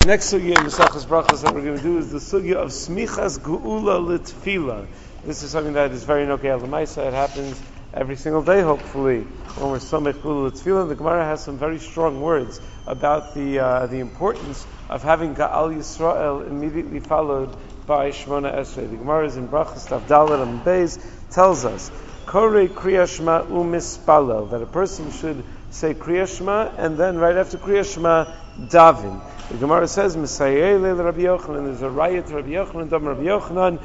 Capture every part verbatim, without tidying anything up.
next sugya in Mesachas Brachos that we're going to do is the sugya of smichas geula l'tefila. This is something that is very nokei l'maisa. It happens every single day, hopefully, when we're samech geula l'tefila. The Gemara has some very strong words about the uh, the importance of having Ga'al Yisrael immediately followed by Shmona Esrei. The Gemara is in Brachos Tav Dalet and Beis tells us Korei Kriya Shema u'mispalel, that a person should say Kriya Shema and then right after Kriya Shema daven. The Gemara says, Mesayei leil Rabbi Yochanan, there's a riot to Rabbi Yochanan, Dam Rabbi Yochanan,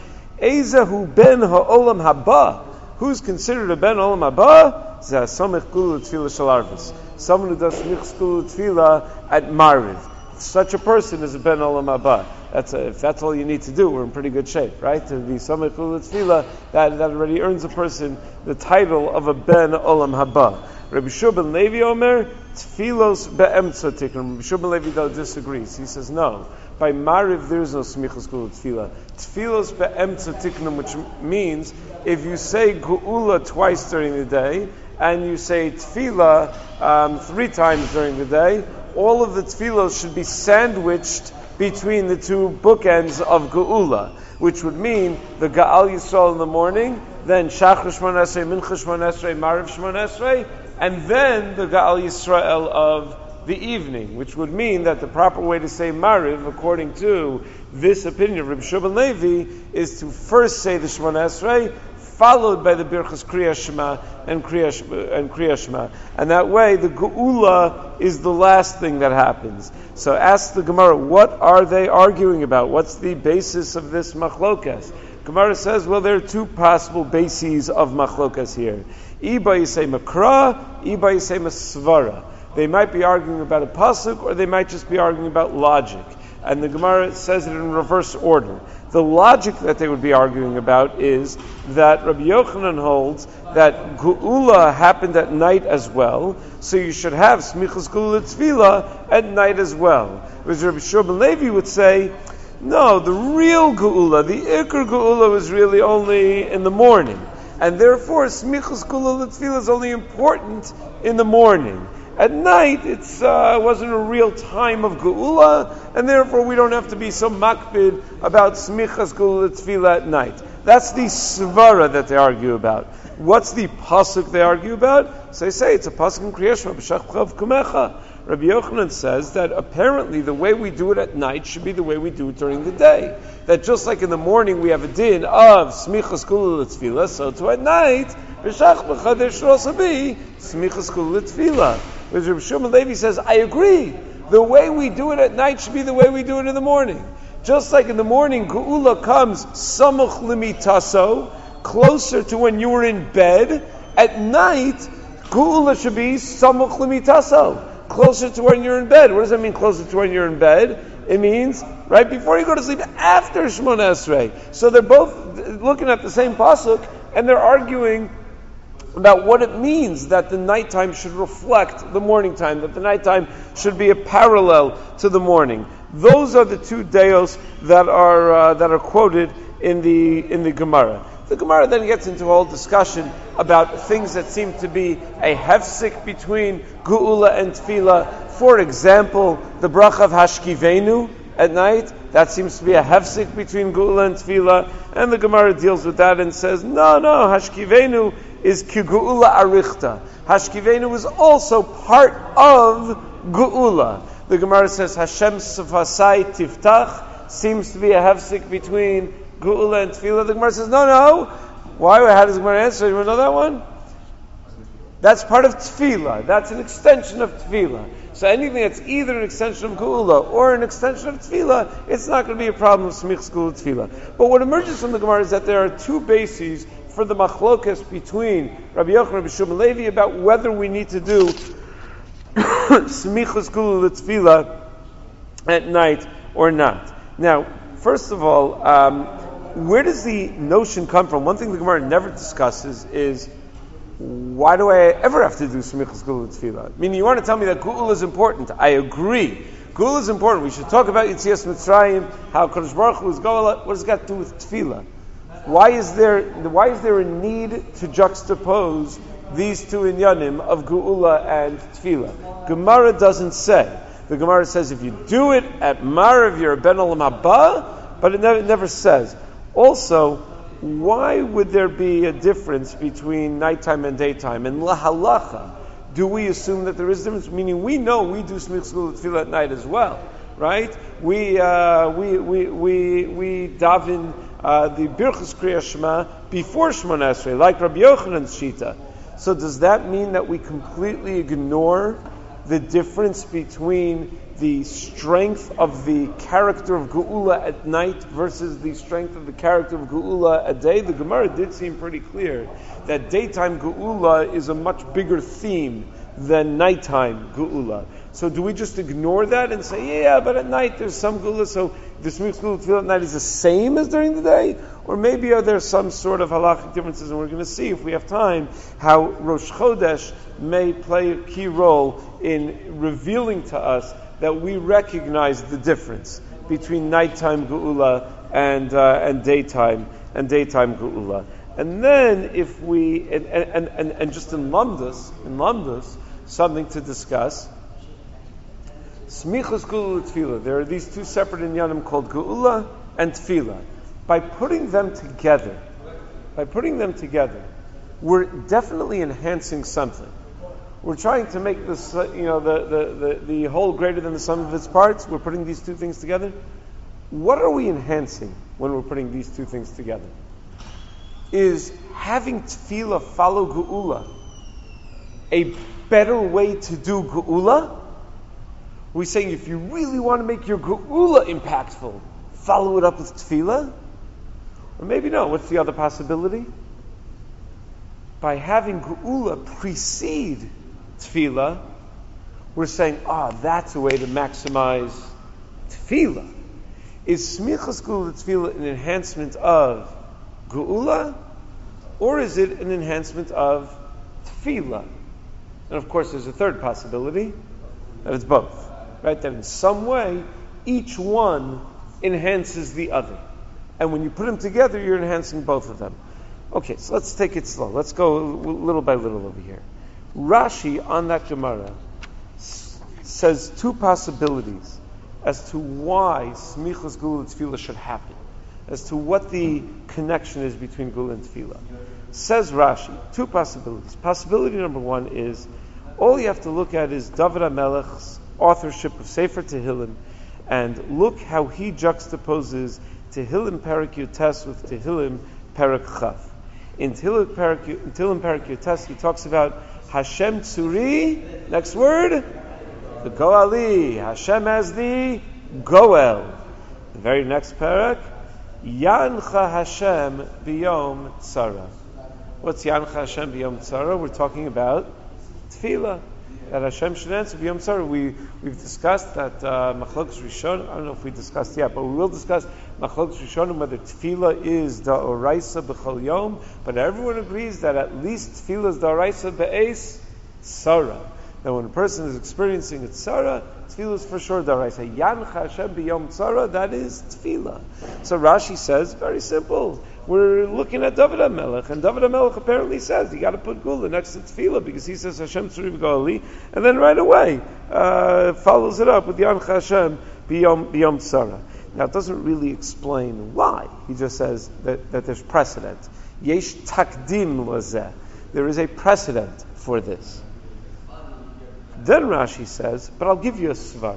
Ezehu ben ha'olam haba. Who's considered a ben olam haba? Zeh samech geula l'tefila shel arvis. Someone who does samech geula l'tefila at Mariv. Such a person is a ben olam haba. That's a, if that's all you need to do, we're in pretty good shape, right? To be samech geula l'tefila, that that already earns a person the title of a ben olam haba. Rabbi Shua ben Levi Omer, Tfilos be'emtza tikkum. Rabbi Shua ben Levi though disagrees. He says no. By Mariv there is no smichas geula tefila. Tfilos be'emtza tikkum, which means if you say geula twice during the day and you say tefila um, three times during the day, all of the tfilos should be sandwiched between the two bookends of geula, which would mean the Ga'al Yisrael in the morning, then Shachar Shmona Esrei, Mincha Shmona Esrei, Mariv Shmona Esrei, and then the Ga'al Yisrael of the evening, which would mean that the proper way to say Mariv, according to this opinion of Rabbi Shua ben Levi, is to first say the Shmona Esrei, followed by the Birchas Kriya Shema and Kriya Shema, and Kriya Shema. And that way, the Geula is the last thing that happens. So ask the Gemara, what are they arguing about? What's the basis of this machlokas? Gemara says, well, there are two possible bases of machlokas here. Iba yisei makra, iba yisei masvara. They might be arguing about a pasuk, or they might just be arguing about logic. And the Gemara says it in reverse order. The logic that they would be arguing about is that Rabbi Yochanan holds that Geula happened at night as well, so you should have Smichas Geula Tefila at night as well. Whereas Rabbi Shua ben Levi would say, no, the real Geula, the Iker Geula was really only in the morning. And therefore, Smichas Geula Tefila is only important in the morning. At night, it uh, wasn't a real time of Geula, and therefore we don't have to be so makbid about Smichas Geula Tefila at night. That's the svara that they argue about. What's the pasuk they argue about? So they say it's a pasuk in Kriya Shema, B'shach Chav Kumecha. Rabbi Yochanan says that apparently the way we do it at night should be the way we do it during the day. That just like in the morning we have a din of Smichas Geula Tefila, so to at night, B'shach B'cha, there should also be Smichas Geula Tefila. Whereas Rabbi Shua ben Levi says, I agree. The way we do it at night should be the way we do it in the morning. Just like in the morning, Geula comes samuch limitaso, closer to when you were in bed. At night, Geula should be samuch limitaso, closer to when you're in bed. What does that mean, closer to when you're in bed? It means right before you go to sleep, after Shmona Esrei. So they're both looking at the same pasuk, and they're arguing about what it means that the nighttime should reflect the morning time, that the nighttime should be a parallel to the morning. Those are the two deos that are uh, that are quoted in the in the Gemara. The Gemara then gets into a whole discussion about things that seem to be a hefsik between Geula and Tefillah. For example, the bracha of Hashkivenu at night, that seems to be a hefsik between Geula and Tefillah, and the Gemara deals with that and says, no, no, Hashkivenu is ki Geula arichta. Hashkivenu is also part of Geula. The Gemara says, Hashem sefasai tiftach, seems to be a hefsik between Geula and Tefillah. The Gemara says, no, no. Why? How does the Gemara answer? You want to know that one? That's part of Tefillah. That's an extension of Tefillah. So anything that's either an extension of Geula or an extension of Tefillah, it's not going to be a problem of Smichas Geula Tefillah. But what emerges from the Gemara is that there are two bases for the machlokas between Rabbi Yochanan and Rabbi Shua ben Levi about whether we need to do Smichas Geula Tefillah at night or not. Now, first of all, um, where does the notion come from? One thing the Gemara never discusses is, why do I ever have to do Smichas Geula Tefillah? Meaning, you want to tell me that Geula is important. I agree. Geula is important. We should talk about Yetzias Mitzrayim, how Kadosh Baruch Hu is Gola. What does it got to do with Tefillah? Why is there why is there a need to juxtapose these two inyanim of Geula and Tefillah? Gemara doesn't say. The Gemara says if you do it at Marav, you're a Ben Olam Haba, but it never, it never says. Also, why would there be a difference between nighttime and daytime? In Lahalacha, do we assume that there is a difference? Meaning we know we do Smichas Geulah Tefillah at night as well, right? We uh, we we we we daven uh, the Birchas Kriyas Shema before Shemona Esrei, like Rabbi Yochanan's Shita. So does that mean that we completely ignore the difference between the strength of the character of Geula at night versus the strength of the character of Geula at day? The Gemara did seem pretty clear that daytime Geula is a much bigger theme than nighttime Geula. So do we just ignore that and say, yeah, but at night there's some Geula, so the Smichas Geulah Tefillah at night is the same as during the day? Or maybe are there some sort of halachic differences, and we're going to see, if we have time, how Rosh Chodesh may play a key role in revealing to us that we recognize the difference between nighttime Geula and uh, and daytime and daytime Geula. And then if we and and, and, and just in Lamdas, in Lamdas, something to discuss. Smichas Geulah Tefillah. There are these two separate inyanim called Geula and Tefillah. By putting them together, by putting them together, we're definitely enhancing something. We're trying to make this, uh, you know, the, the, the, the whole greater than the sum of its parts. We're putting these two things together. What are we enhancing when we're putting these two things together? Is having Tefillah follow Geula a better way to do Geula? We're saying if you really want to make your Geula impactful, follow it up with Tefillah? Or maybe no. What's the other possibility? By having Geula precede Tefillah, we're saying, ah, oh, that's a way to maximize Tefillah. Is Smichas Geulah Tefillah an enhancement of Geula, or is it an enhancement of Tefillah? And of course, there's a third possibility, that it's both. Right? That in some way, each one enhances the other. And when you put them together, you're enhancing both of them. Okay, so let's take it slow. Let's go little by little over here. Rashi, on that Gemara, s- says two possibilities as to why Smichas Geulah Tefillah should happen, as to what the connection is between Geula and Tefillah. Says Rashi, two possibilities. Possibility number one is, all you have to look at is David HaMelech's authorship of Sefer Tehillim, and look how he juxtaposes Tehillim Perek Yotes with Tehillim Perek Chav. In Tehillim Perek, in Tehillim Perek Yotes, he talks about Hashem Tzuri, next word, the Goali, Hashem as the Goel. The very next Perek, Yancha Hashem Biyom Tzara. What's Yancha Hashem Biyom Tzara? We're talking about Tefillah. That Hashem should answer B'Yom Tzara. We we've discussed that uh, Machlokes Rishonim. I don't know if we discussed yet, but we will discuss Machlokes Rishonim whether Tefillah is Da'oraisa B'Chol Yom. But everyone agrees that at least Tefillah is Da'oraisa Be'es Tzara. That when a person is experiencing a Tzara, Tefillah is for sure Da'oraisa. Yancha Hashem B'Yom Tzara. That is Tefillah. So Rashi says very simple. We're looking at David HaMelech, and David HaMelech apparently says you got to put Geula next to Tefillah because he says Hashem Tzuri V'Goali, and then right away uh, follows it up with Yancha Hashem B'Yom B'Yom Tzara. Now it doesn't really explain why. He just says that, that there's precedent. Yesh takdim lazeh. There is a precedent for this. Then Rashi says, but I'll give you a svara.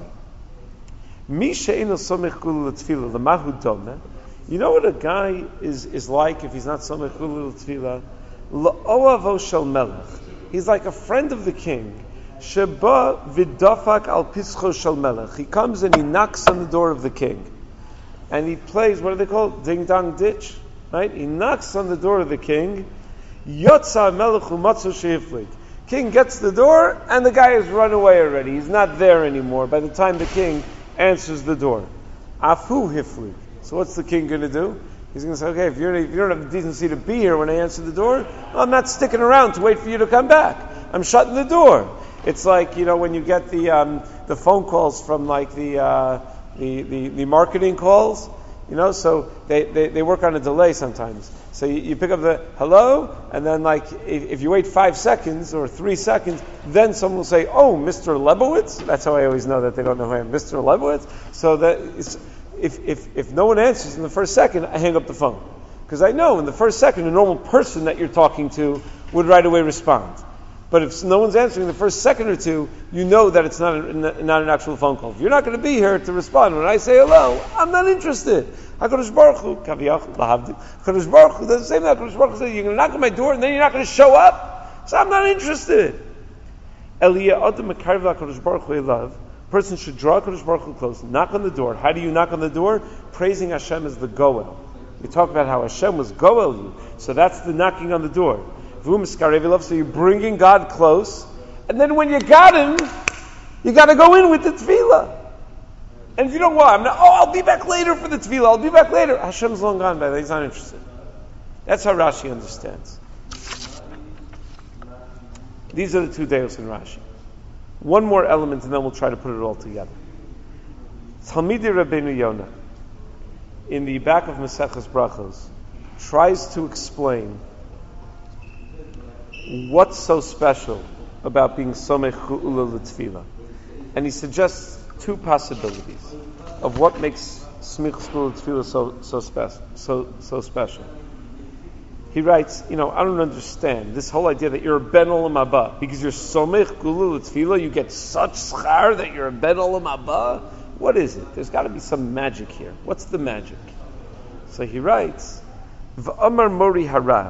Mi she'eino somech Geula l'Tefillah l'mahu domeh. You know what a guy is, is like if he's not Somech Geula L'Tefillah? L'oavo shel melech. He's like a friend of the king. Sheba v'dafak al pischo shel melech. He comes and he knocks on the door of the king. And he plays, what do they call it? Ding dong ditch. Right? He knocks on the door of the king. Yotza melech u'matzo she'iflik. King gets the door and the guy has run away already. He's not there anymore by the time the king answers the door. Afu hiflik. So what's the king going to do? He's going to say, okay, if, you're, if you don't have the decency to be here when I answer the door, well, I'm not sticking around to wait for you to come back. I'm shutting the door. It's like, you know, when you get the um, the phone calls from like the, uh, the, the the marketing calls, You know, so they, they, they work on a delay sometimes. So you, you pick up the hello, and then like if, if you wait five seconds or three seconds, then someone will say, "Oh, Mister Lebowitz." That's how I always know that they don't know who I am, Mister Lebowitz. So that it's, if if if no one answers in the first second, I hang up the phone because I know in the first second a normal person that you're talking to would right away respond. But if no one's answering the first second or two, you know that it's not a, not an actual phone call. If you're not going to be here to respond when I say hello, I'm not interested. HaKadosh Baruch Hu, Kaviyach, Lahavdi. HaKadosh Baruch Hu does the same thing. HaKadosh Baruch Hu says, you're going to knock on my door and then you're not going to show up? So I'm not interested. Eliyah Adam Mekarva HaKadosh Baruch Hu Elav. Person should draw HaKadosh Baruch Hu close, knock on the door. How do you knock on the door? Praising Hashem as the Goel. We talk about how Hashem was Goel you. So that's the knocking on the door. So you're bringing God close, and then when you got Him, you got to go in with the tefillah. And if you don't want, I'm not, oh, I'll be back later for the tefillah. I'll be back later. Hashem's long gone by that. He's not interested. That's how Rashi understands. These are the two deos in Rashi. One more element, and then we'll try to put it all together. Talmidei Rabbeinu Yonah, in the back of Maseches Brachos, tries to explain what's so special about being Somech Geula L'Tefillah. And he suggests two possibilities of what makes Smichas Geula L'Tefillah so so special. So so special. He writes, you know, I don't understand this whole idea that you're a Ben Olam Haba because you're Somech Geula L'Tefillah. You get such schar that you're a Ben Olam Haba. What is it? There's got to be some magic here. What's the magic? So he writes, V'amar Mori Harav.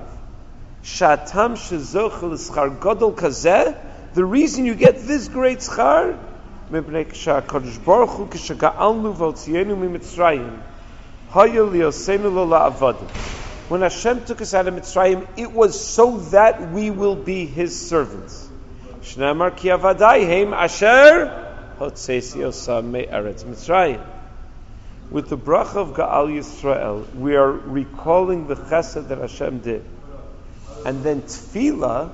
Shatam shezoch l'schar gadol kazeh. The reason you get this great schar, mipnei k'shakadosh baruch hu k'shaga'alnu v'otzienu miMitzrayim haya liyoseinu lo la'avadim. When Hashem took us out of Mitzrayim, it was so that we will be His servants. Shnamar ki avadai heim asher hotzesi osam me'eretz Mitzrayim. With the bracha of Ga'al Yisrael, we are recalling the chesed that Hashem did. And then tefillah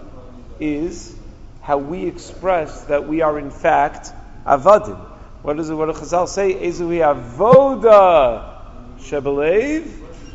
is how we express that we are in fact avadim. What does it? What do Chazal say? Ezuhi avoda shebelev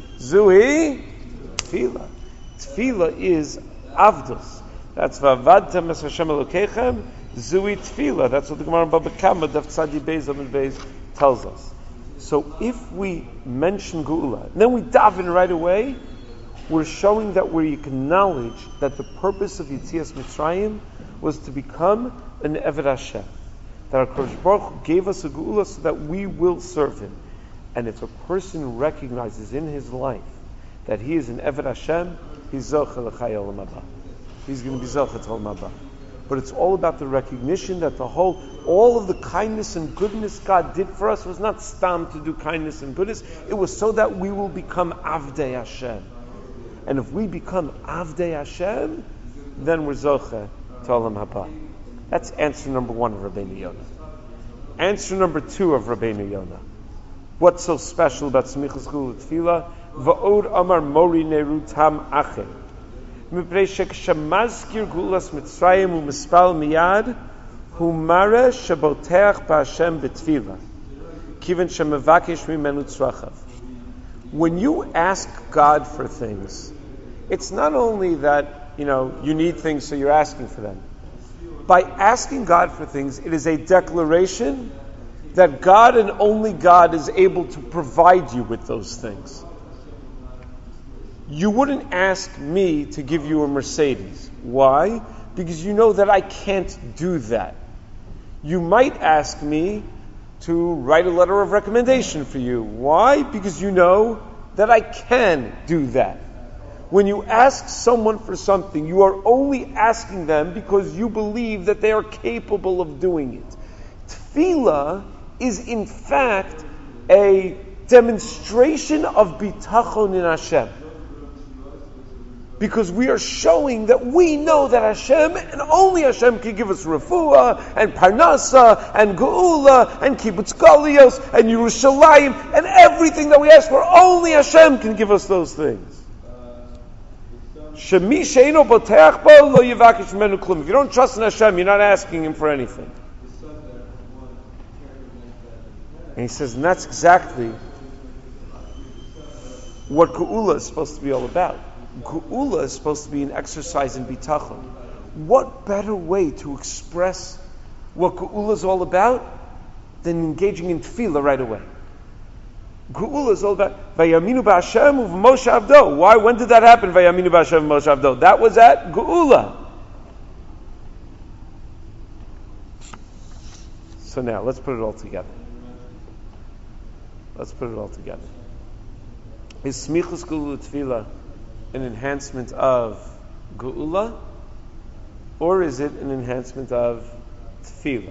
zuhi tefillah. Tefillah is avdos. That's v'avadtem es Hashem Elokechem zuhi tefillah. That's what the Gemara in Baba Kama Daf Tzadi Beis Amud Beis tells us. So if we mention Geula, and then we daven right away, we're showing that we acknowledge that the purpose of Yetzias Mitzrayim was to become an Eved Hashem. That our Kodesh Baruch Hu gave us a Geula so that we will serve Him. And if a person recognizes in his life that he is an Eved Hashem, he's Zocheh L'Chai Olam Haba. He's going to be Zocheh to Olam Haba. But it's all about the recognition that the whole, all of the kindness and goodness God did for us was not stam to do kindness and goodness. It was so that we will become Avdei Hashem. And if we become Avdei Hashem, then we're Zocheh to Olam Haba. That's answer number one of Rabbeinu Yonah. Answer number two of Rabbeinu Yonah. What's so special about Smichas Geula L'Tefillah? Va'od amar mori nerutam ache. Mipnei shekshemazkir Geulas Mitzrayim u'mispal miyad hu mare sheboteach ba'Hashem b'tefillah. Kiven shemevakesh mimenu tzrachav. When you ask God for things, it's not only that, you know, you need things so you're asking for them. By asking God for things, it is a declaration that God and only God is able to provide you with those things. You wouldn't ask me to give you a Mercedes. Why? Because you know that I can't do that. You might ask me to write a letter of recommendation for you. Why? Because you know that I can do that. When you ask someone for something, you are only asking them because you believe that they are capable of doing it. Tefillah is in fact a demonstration of bitachon in Hashem. Because we are showing that we know that Hashem and only Hashem can give us refuah and parnasa and geula and kibbutz galios and Yerushalayim and everything that we ask for. Only Hashem can give us those things. If you don't trust in Hashem, you're not asking Him for anything. And he says, and that's exactly what Geula is supposed to be all about. Geula is supposed to be an exercise in bitachon. What better way to express what Geula is all about than engaging in tefillah right away? Geula is all about Vayaminu b'Hashem u'v'Moshe Avdo. Why? When did that happen? Vayaminu b'Hashem u'v'Moshe Avdo. That was at Geula. So now let's put it all together. Let's put it all together. Is Smichus Geula Tefillah an enhancement of Geula, or is it an enhancement of Tefillah?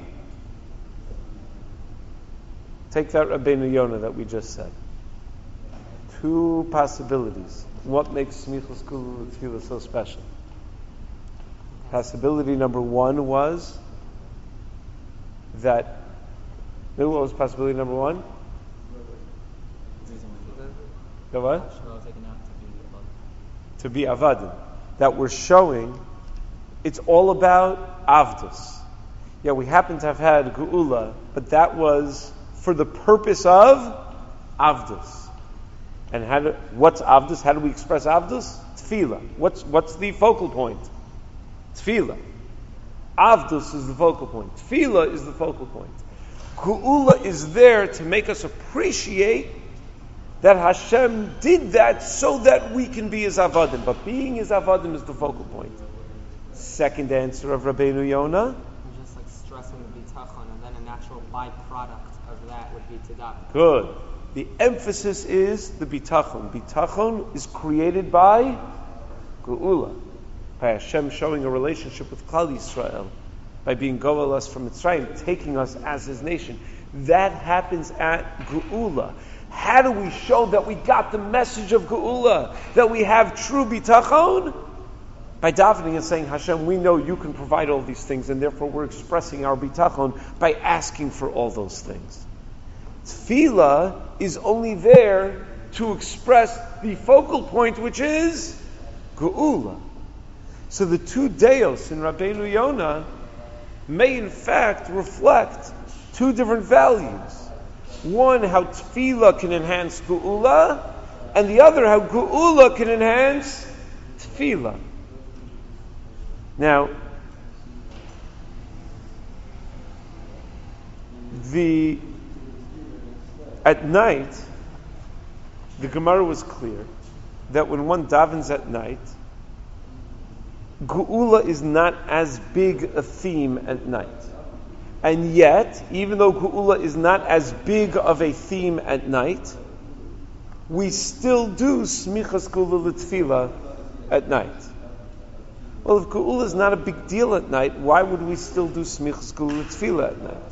Take that Rabbeinu Yonah that we just said. Two possibilities. What makes Smichus Geula Tefillah so special? Possibility number one was that. What was possibility number one? The what? To be avadim. That we're showing it's all about avdus. Yeah, we happen to have had geula, but that was for the purpose of avdus. And how do, what's avdus? How do we express avdus? Tefillah. What's what's the focal point? Tefillah. Avdus is the focal point. Tefillah is the focal point. Geula is there to make us appreciate that Hashem did that so that we can be His avadim. But being His avadim is the focal point. Second answer of Rabbeinu Yonah. Just like stressing the bitachon, and then a natural byproduct of that would be tzedakah. Good. The emphasis is the bitachon. Bitachon is created by Geula, by Hashem showing a relationship with Klal Yisrael, by being goel us from Mitzrayim, taking us as His nation. That happens at Geula. How do we show that we got the message of Geula, that we have true bitachon? By davening and saying, Hashem, we know you can provide all these things, and therefore we're expressing our bitachon by asking for all those things. Tefillah is only there to express the focal point, which is Geula. So the two deos in Rabbeinu Yonah may in fact reflect two different values. One, how tefillah can enhance geula, and the other, how geula can enhance tefillah. Now, the at night, the Gemara was clear that when one davens at night, geula is not as big a theme at night. And yet, even though Geula is not as big of a theme at night, we still do Smichas Geula L'Tefillah at night. Well, if Geula is not a big deal at night, why would we still do Smichas Geula L'Tefillah at night?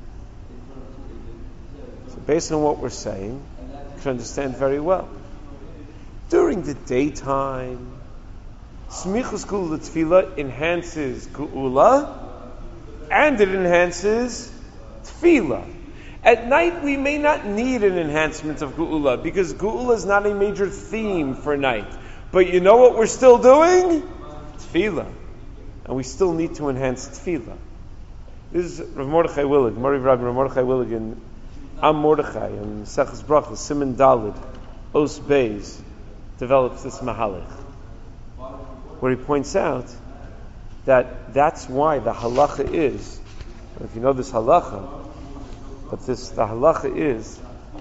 So based on what we're saying, you can understand very well. During the daytime, Smichas Geula L'Tefillah enhances Geula, and it enhances tefillah. At night, we may not need an enhancement of geula, because geula is not a major theme for night. But you know what we're still doing? Tefillah. And we still need to enhance tefillah. This is Rav Mordechai Willig, Moriv Rabbi Rav Mordechai Willig in Am Mordechai, in Seches Brachos, Siman Dalid, Os Beis, develops this mahalach, where he points out that that's why the halacha is, if you know this halacha, but this the halacha is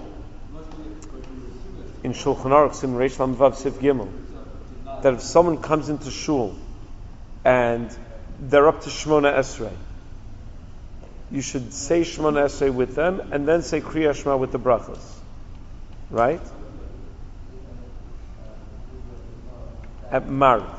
in Shulchan Aruch Sim Reish Lam Vav Sif Gimel, that if someone comes into shul and they're up to Shmona Esrei, you should say Shmona Esrei with them and then say Kriya Shema with the brachos, right? At Mariv,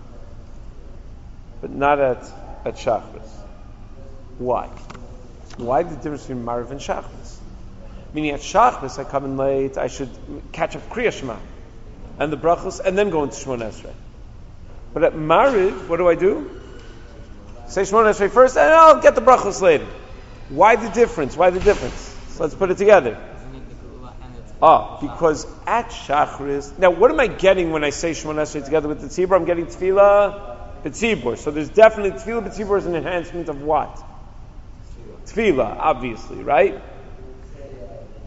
but not at, at Shachris. Why? Why the difference between Mariv and Shachris? Meaning at Shachris, I come in late, I should catch up Kriya Shema and the brachos and then go into Shmona Esrei. But at Mariv, what do I do? Say Shmona Esrei first and I'll get the brachos later. Why the difference? Why the difference? So let's put it together. Ah, because at Shachris, now what am I getting when I say Shemona Esrei together with the Tzibur? I'm getting Tefillah B'Tzibur. So there's definitely Tefillah B'Tzibur is an enhancement of what? Tefillah, obviously, right?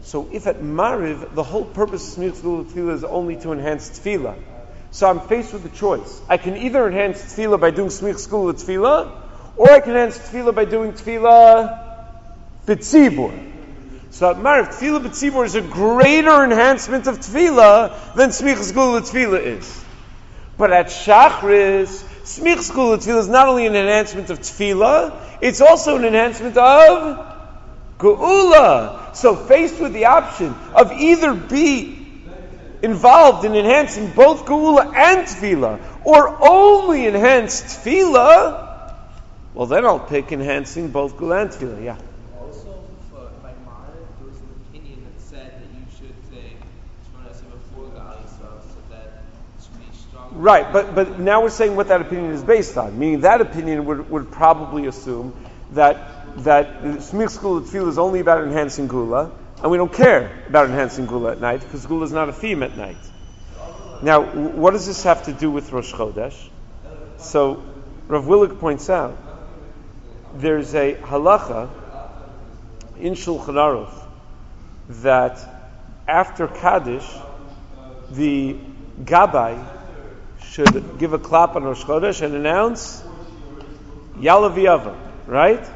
So if at Mariv, the whole purpose of Smichas Gula Tefillah is only to enhance Tefillah, so I'm faced with a choice. I can either enhance Tefillah by doing Smichas Gula Tefillah, or I can enhance Tefillah by doing Tefillah B'tzibur. So at Mariv, Tefillah B'tzibur is a greater enhancement of Tefillah than Smichas Gula Tefillah is. But at Shachris, Smichas Gula Tefillah is not only an enhancement of Tefillah, it's also an enhancement of Geula. So faced with the option of either be involved in enhancing both Geula and Tefillah, or only enhance Tefillah, well then I'll pick enhancing both Geula and Tefillah, yeah. Also, for, by Mariv, there was an opinion that said that you should say Shemona Esrei before Gal Yisrael, so that it should be stronger. Right, but but now we're saying what that opinion is based on. Meaning that opinion would, would probably assume that that Smichas Gula Tefillah is only about enhancing Gula, and we don't care about enhancing Gula at night, because Gula is not a theme at night. Now, what does this have to do with Rosh Chodesh? So, Rav Willig points out, there's a halacha in Shulchan Aruch that after Kaddish, the Gabbai should give a clap on Rosh Chodesh and announce Ya'aleh V'yavo, right?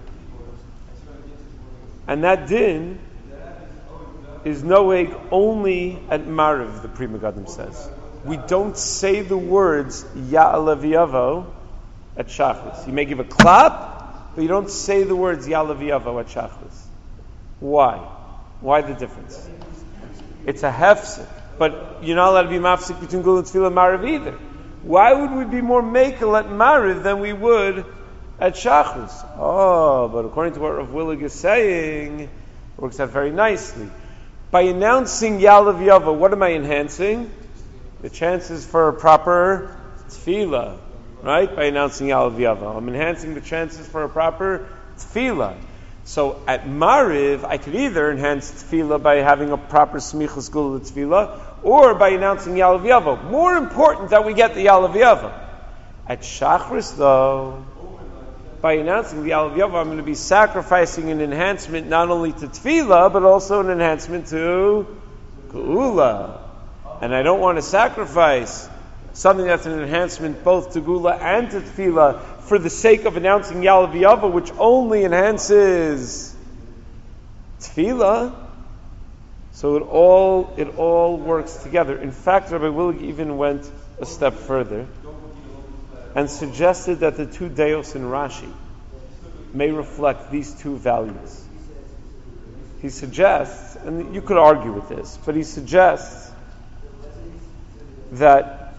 And that din is noeg only at Mariv, the Pri Megadim says. We don't say the words Ya'aleh V'yavo at Shachris. You may give a clap, but you don't say the words Ya'aleh V'yavo at Shachris. Why? Why the difference? It's a hefsek, but you're not allowed to be mafsik between Gula Tefillah and Mariv either. Why would we be more makel at Mariv than we would at Shachris? Oh, but according to what Rav Willig is saying, it works out very nicely. By announcing Ya'aleh V'yavo, what am I enhancing? The chances for a proper tefillah, right? By announcing Ya'aleh V'yavo, I'm enhancing the chances for a proper tefillah. So at Mariv, I could either enhance tefillah by having a proper Smichas Gula tefillah, or by announcing Ya'aleh V'yavo. More important that we get the Ya'aleh V'yavo. At Shachris, though, by announcing the Ya'aleh V'yavo, I'm going to be sacrificing an enhancement not only to Tefillah, but also an enhancement to Geula. And I don't want to sacrifice something that's an enhancement both to Geula and to Tefillah for the sake of announcing Ya'aleh V'yavo, which only enhances Tefillah. So it all it all works together. In fact, Rabbi Willig even went a step further and suggested that the two deos in Rashi may reflect these two values. He suggests, and you could argue with this, but he suggests that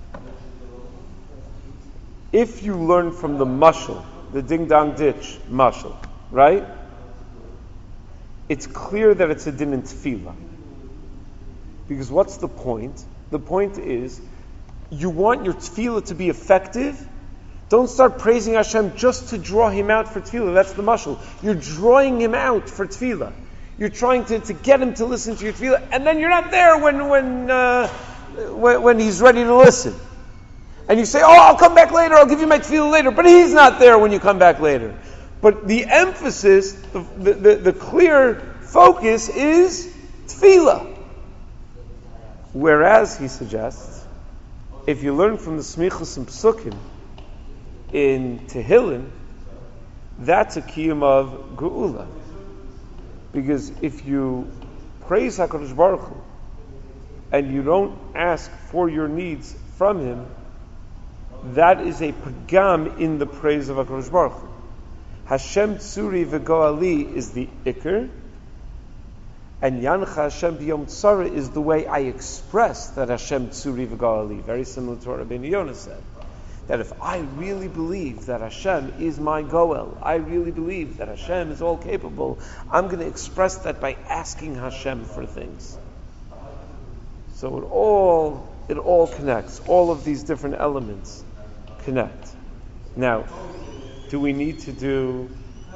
if you learn from the mashal, the ding-dong ditch mashal, right? It's clear that it's a din in tefillah. Because what's the point? The point is, you want your tefillah to be effective, don't start praising Hashem just to draw Him out for tefillah. That's the mashal. You're drawing Him out for tefillah. You're trying to, to get Him to listen to your tefillah, and then you're not there when when, uh, when when He's ready to listen. And you say, oh, I'll come back later, I'll give you my tefillah later, but He's not there when you come back later. But the emphasis, the, the, the, the clear focus is tefillah. Whereas, he suggests, if you learn from the Smichos and Psukim in Tehillim, that's a kiyum of Geula. Because if you praise HaKadosh Baruch Hu and you don't ask for your needs from Him, that is a pagam in the praise of HaKadosh Baruch Hu. Hashem Tzuri V'Goali is the Iker, and Yancha Hashem B'Yom Tzara is the way I express that Hashem Tzuri V'Goali. Very similar to what Rabbeinu Yonah said. That if I really believe that Hashem is my Goel, I really believe that Hashem is all capable, I'm going to express that by asking Hashem for things. So it all, it all connects. All of these different elements connect. Now, do we need to do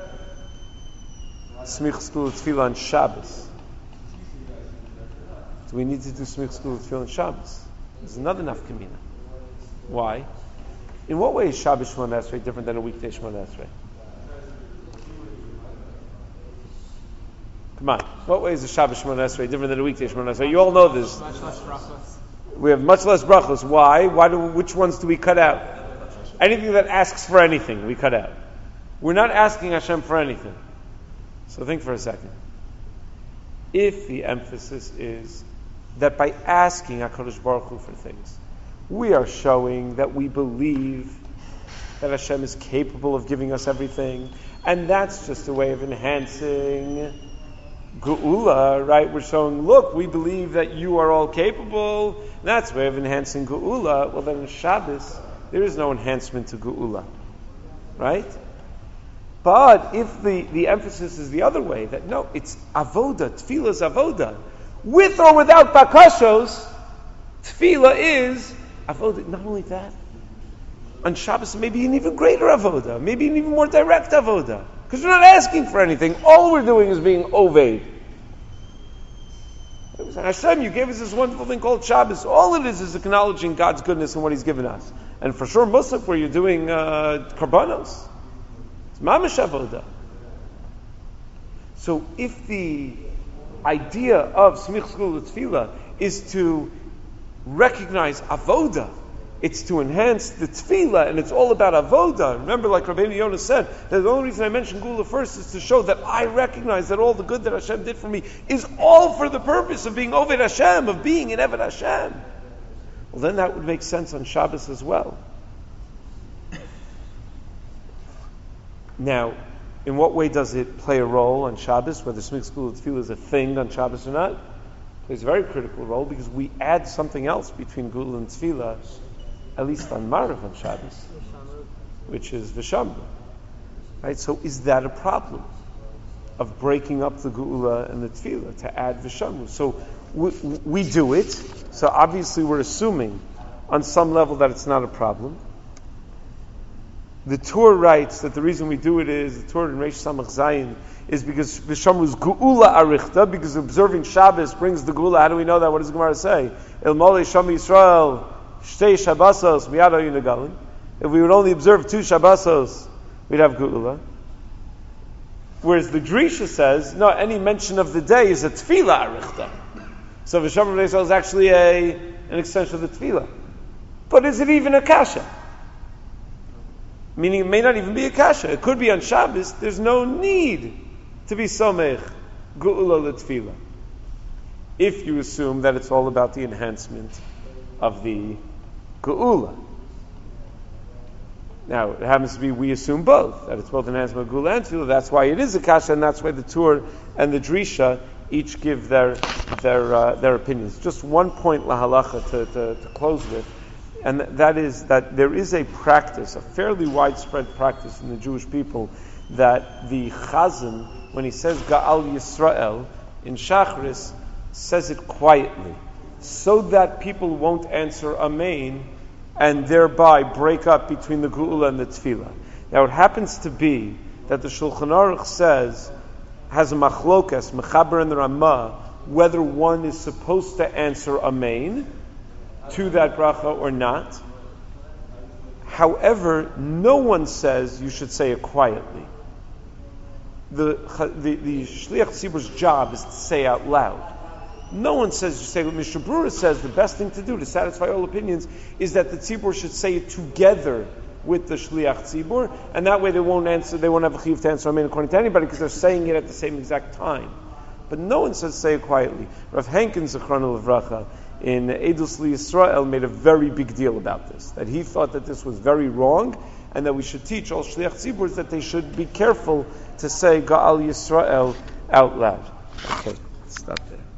Smichas Gula Tefillah on Shabbos? Do we need to do Smichas Gula Tefillah on Shabbos? There's another nafkamina. Why? In what way is Shabbos Shemona Esrei different than a weekday Shemona Esrei? Come on. What way is the Shabbos Shemona Esrei different than a weekday Shemona Esrei? You all know this. Much less brachos. We have much less brachos. Why? Why do? Which ones do we cut out? Anything that asks for anything, we cut out. We're not asking Hashem for anything. So think for a second. If the emphasis is that by asking HaKadosh Baruch Hu for things, we are showing that we believe that Hashem is capable of giving us everything, and that's just a way of enhancing Geula, right? We're showing, look, we believe that you are all capable. That's a way of enhancing Geula. Well, then in Shabbos, there is no enhancement to Geula, right? But if the, the emphasis is the other way, that no, it's avoda, tefillah is avoda. With or without bakashos, tefillah is avoda. Not only that, on Shabbos maybe an even greater avoda, maybe an even more direct avoda. Because we're not asking for anything. All we're doing is being oved. Hashem, you gave us this wonderful thing called Shabbos. All it is is acknowledging God's goodness and what He's given us. And for sure, Musaf, where you're doing uh, karbanos. Mamash avoda. So if the idea of Smichas Geula Tefillah is to recognize avoda, it's to enhance the tefillah, and it's all about avoda. Remember, like Rabbeinu Yonah said, that the only reason I mentioned Geula first is to show that I recognize that all the good that Hashem did for me is all for the purpose of being Oved Hashem, of being an Eved Hashem. Well, then that would make sense on Shabbos as well. Now, in what way does it play a role on Shabbos, whether Smichas Geula Tefillah is a thing on Shabbos or not? It plays a very critical role because we add something else between Geula and Tefillah, at least on Marav on Shabbos, which is Vishamru. Right? So is that a problem of breaking up the Geula and the Tefillah to add Vishamru? So we, we do it, so obviously we're assuming on some level that it's not a problem. The Torah writes that the reason we do it is, the Torah in Reish Samach Zayin, is because Vishamru is Geula Arichta, because observing Shabbos brings the Geula. How do we know that? What does the Gemara say? El Molei Sham Yisrael Shtei Shabbosos Miyad Hayu Negalin. If we would only observe two Shabbosos, we'd have Geula. Whereas the Drisha says, no, any mention of the day is a Tefillah Arichta. So Vishamru Yisrael is actually a an extension of the Tefillah. But is it even a Kasha? Meaning it may not even be a kasha. It could be on Shabbos. There's no need to be somech geula l'tefillah. If you assume that it's all about the enhancement of the geula. Now, it happens to be we assume both, that it's both enhancement of geula and tefillah. That's why it is a kasha, and that's why the Tur and the Drisha each give their their uh, their opinions. Just one point lahalacha to, to, to close with. And that is that there is a practice, a fairly widespread practice in the Jewish people, that the Chazan, when he says Ga'al Yisrael in Shachris, says it quietly, so that people won't answer Amen and thereby break up between the Geula and the Tefillah. Now it happens to be that the Shulchan Aruch says, has a machlokas, Mechaber and the Ramah, whether one is supposed to answer Amen to that bracha or not. However, no one says you should say it quietly. The the, the Shliach Tzibur's job is to say out loud. No one says you say what Mishnah Brura says. The best thing to do to satisfy all opinions is that the Tzibur should say it together with the Shliach Tzibur, and that way they won't answer. They won't have a chiyuv to answer Amen according to anybody because they're saying it at the same exact time. But no one says say it quietly. Rav Henkin Zichrono Livracha in Edus Yisrael made a very big deal about this, that he thought that this was very wrong, and that we should teach all Shliach Tziburs that they should be careful to say Ga'al Yisrael out loud. Okay, let's stop there.